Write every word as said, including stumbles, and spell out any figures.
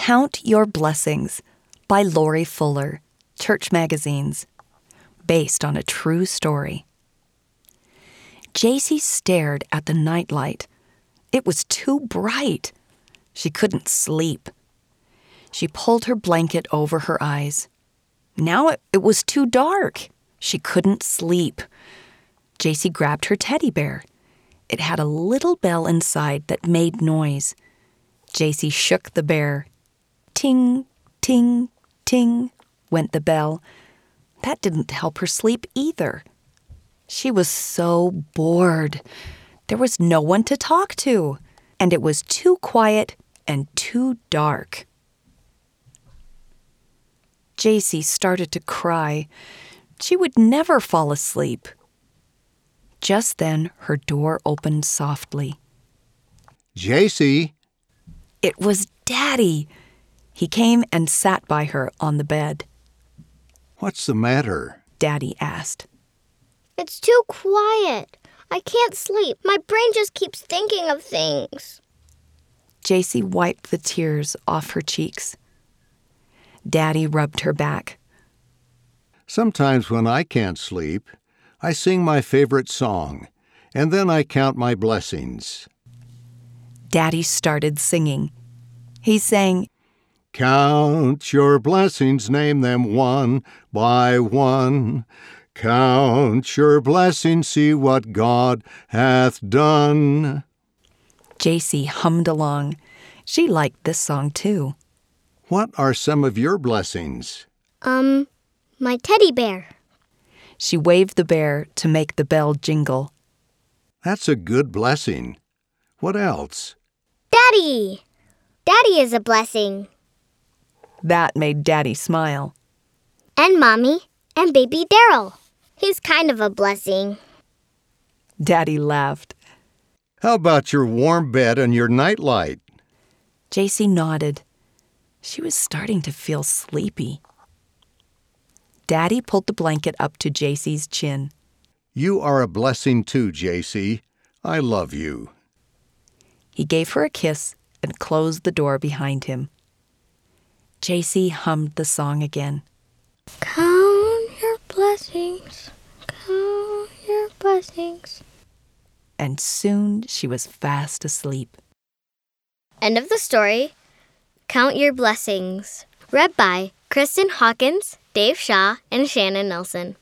Count Your Blessings by Lori Fuller, Church Magazines, based on a true story. Jaycee stared at the nightlight. It was too bright. She couldn't sleep. She pulled her blanket over her eyes. Now it, it was too dark. She couldn't sleep. Jaycee grabbed her teddy bear. It had a little bell inside that made noise. Jaycee shook the bear. Ting, ting, ting, went the bell. That didn't help her sleep either. She was so bored. There was no one to talk to, and it was too quiet and too dark. Jaycee started to cry. She would never fall asleep. Just then, her door opened softly. Jaycee! It was Daddy. He came and sat by her on the bed. What's the matter? Daddy asked. It's too quiet. I can't sleep. My brain just keeps thinking of things. Jaycee wiped the tears off her cheeks. Daddy rubbed her back. Sometimes when I can't sleep, I sing my favorite song, and then I count my blessings. Daddy started singing. He sang, Count your blessings, name them one by one. Count your blessings, see what God hath done. Jaycee hummed along. She liked this song too. What are some of your blessings? Um, my teddy bear. She waved the bear to make the bell jingle. That's a good blessing. What else? Daddy! Daddy is a blessing. That made Daddy smile. And Mommy and baby Daryl. He's kind of a blessing. Daddy laughed. How about your warm bed and your nightlight? Jaycee nodded. She was starting to feel sleepy. Daddy pulled the blanket up to Jaycee's chin. You are a blessing too, Jaycee. I love you. He gave her a kiss and closed the door behind him. Jaycee hummed the song again. Count your blessings, count your blessings. And soon she was fast asleep. End of the story. Count Your Blessings. Read by Kristen Hawkins, Dave Shaw, and Shannon Nelson.